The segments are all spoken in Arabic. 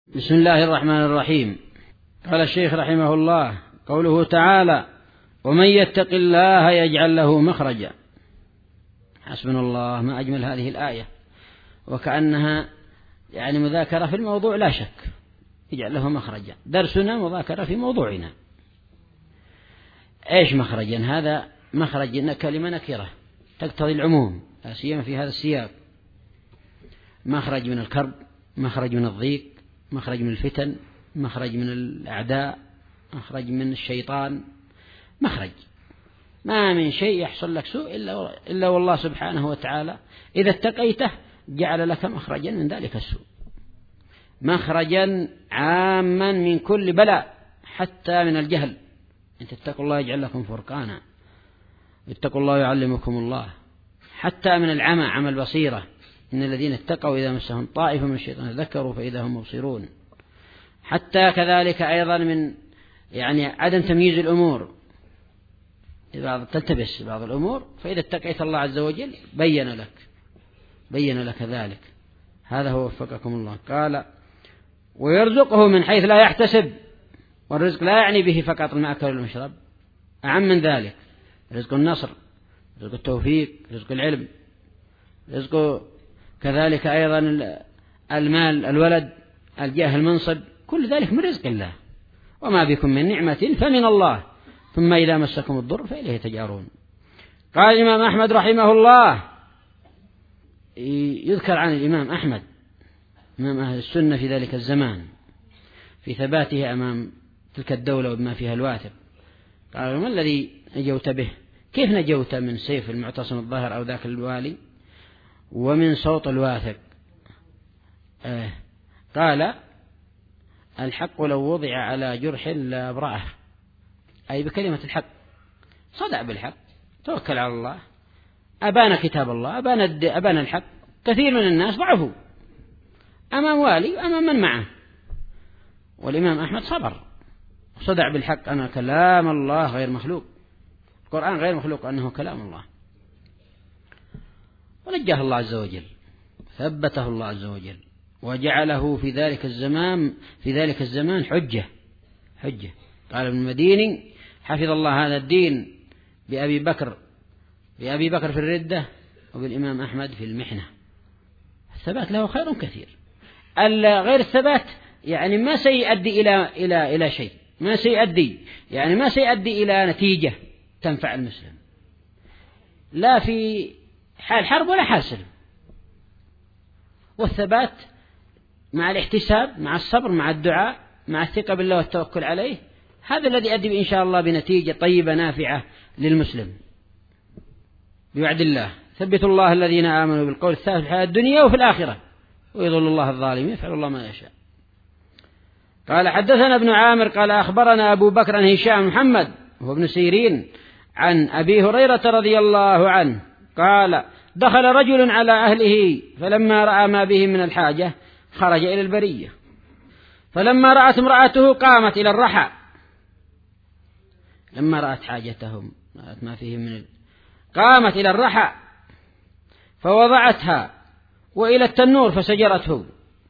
بسم الله الرحمن الرحيم. قال الشيخ رحمه الله: قوله تعالى: ومن يتق الله يجعل له مخرجا. حسبنا الله، ما أجمل هذه الآية، وكأنها مذاكرة في الموضوع لا شك. يجعل له مخرجا، درسنا مذاكرة في موضوعنا. إيش مخرجا؟ هذا مخرج كلمة نكرة تقتضي العموم، لا سيما في هذا السياق. مخرج من الكرب، مخرج من الضيق، مخرج من الفتن، مخرج من الأعداء، مخرج من الشيطان. مخرج، ما من شيء يحصل لك سوء إلا والله سبحانه وتعالى إذا اتقيته جعل لك مخرجا من ذلك السوء، مخرجا عاما من كل بلاء، حتى من الجهل. إن تتقوا الله يجعل لكم فرقانا، اتقوا الله يعلمكم الله. حتى من العمى، عمى البصيرة، إن الذين اتقوا إذا مسهم طائف من الشيطان ذكروا فإذا هم مبصرون. حتى كذلك أيضا من عدم تمييز الأمور، إذا تلتبس بعض الأمور، فإذا اتقيت الله عز وجل بين لك ذلك. هذا هو وفقكم الله. قال: ويرزقه من حيث لا يحتسب. والرزق لا يعني به فقط المأكل والمشرب، أعم من ذلك: رزق النصر، رزق التوفيق، رزق العلم، رزق كذلك أيضا المال، الولد، الجاه، المنصب، كل ذلك من رزق الله. وما بكم من نعمة فمن الله، ثم إذا مسكم الضر فإليه تجارون. قال الإمام أحمد رحمه الله، يذكر عن الإمام أحمد إمام أهل السنة في ذلك الزمان في ثباته أمام تلك الدولة وبما فيها الواثق. قال: ما الذي نجوت به؟ كيف نجوت من سيف المعتصم الظاهر أو ذاك الوالي ومن صوت الواثق؟ قال: الحق لو وضع على جرح لا أبرأه، أي بكلمة الحق، صدع بالحق، توكل على الله، أبان كتاب الله، أبان الحق. كثير من الناس ضعفوا أمام والي وأمام من معه، والإمام أحمد صبر صدع بالحق أن كلام الله غير مخلوق، القرآن غير مخلوق، أنه كلام الله. ونجاه الله عز وجل، ثبته الله عز وجل، وجعله في ذلك الزمان حجة. قال ابن المديني: حفظ الله هذا الدين بأبي بكر في الردة، وبالإمام أحمد في المحنة. الثبات له خير كثير. غير الثبات ما سيؤدي إلى شيء، ما سيؤدي إلى نتيجة تنفع المسلم، لا في حال حرب ولا حال سلم. والثبات مع الاحتساب، مع الصبر، مع الدعاء، مع الثقة بالله والتوكل عليه، هذا الذي يؤدي إن شاء الله بنتيجة طيبة نافعة للمسلم بوعد الله: ثبت الله الذين آمنوا بالقول الثابت في الحياة الدنيا وفي الآخرة ويضل الله الظالمين، يفعل الله ما يشاء. قال: حدثنا ابن عامر قال: أخبرنا أبو بكر عن هشام محمد وهو ابن سيرين عن أبي هريرة رضي الله عنه قال: دخل رجل على أهله فلما رأى ما به من الحاجة خرج إلى البرية، فلما رأت امرأته قامت إلى الرحى. لما رأت حاجتهم، رأت ما فيه قامت إلى الرحى فوضعتها، وإلى التنور فسجرته،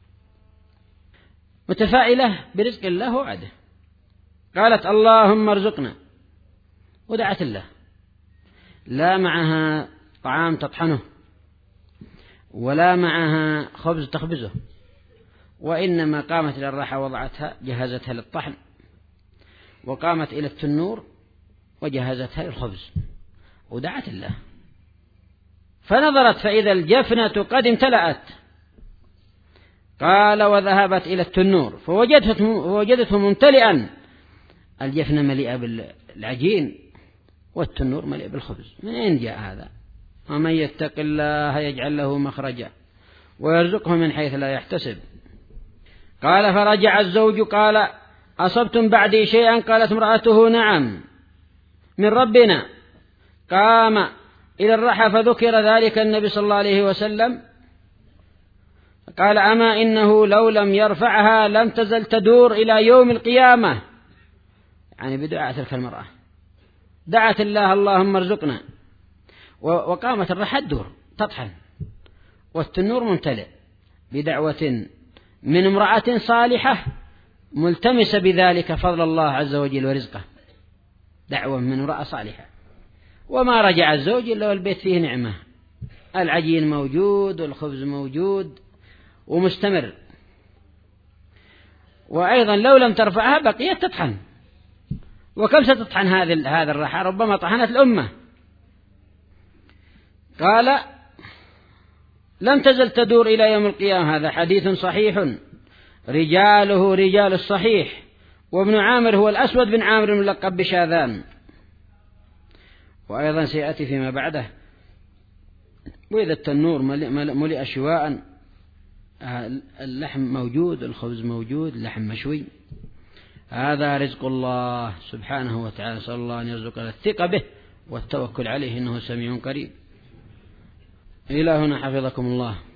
متفائلة برزق الله وعده. قالت: اللهم ارزقنا، ودعت الله. لا معها طعام تطحنه، ولا معها خبز تخبزه، وإنما قامت إلى الرحى وضعتها، جهزتها للطحن، وقامت إلى التنور وجهزتها للخبز، ودعت الله. فنظرت فإذا الجفنة قد امتلأت. قال: وذهبت إلى التنور فوجدته ممتلئا، الجفنة مليئة بالعجين والتنور مليء بالخبز. من أين جاء هذا؟ ومن يتق الله يجعل له مخرجا ويرزقه من حيث لا يحتسب. قال: فرجع الزوج قال: أصبتم بعدي شيئا؟ قالت امرأته: نعم، من ربنا. قام إلى الرحى فذكر ذلك النبي صلى الله عليه وسلم، قال: أما إنه لو لم يرفعها لم تزل تدور إلى يوم القيامة. بدعاء تلك المرأة دعت الله: اللهم ارزقنا، وقامت الرحى تدور تطحن، والتنور ممتلئ بدعوة من امرأة صالحة ملتمسة بذلك فضل الله عز وجل ورزقه، دعوة من امرأة صالحة. وما رجع الزوج إلا والبيت فيه نعمة، العجين موجود والخبز موجود ومستمر. وأيضا لو لم ترفعها بقيت تطحن، وكم ستطحن هذا الرحى؟ ربما طحنت الأمة. قال لم تزل تدور إلى يوم القيامة. هذا حديث صحيح رجاله رجال الصحيح. وابن عامر هو الأسود بن عامر الملقب بشاذان. وأيضا سيأتي فيما بعده وإذا التنور ملئ شواء، اللحم موجود، الخبز موجود، اللحم مشوي. هذا رزق الله سبحانه وتعالى، صلى الله أن يرزقنا الثقة به والتوكل عليه إنه سميع قريب. إلى هنا حفظكم الله.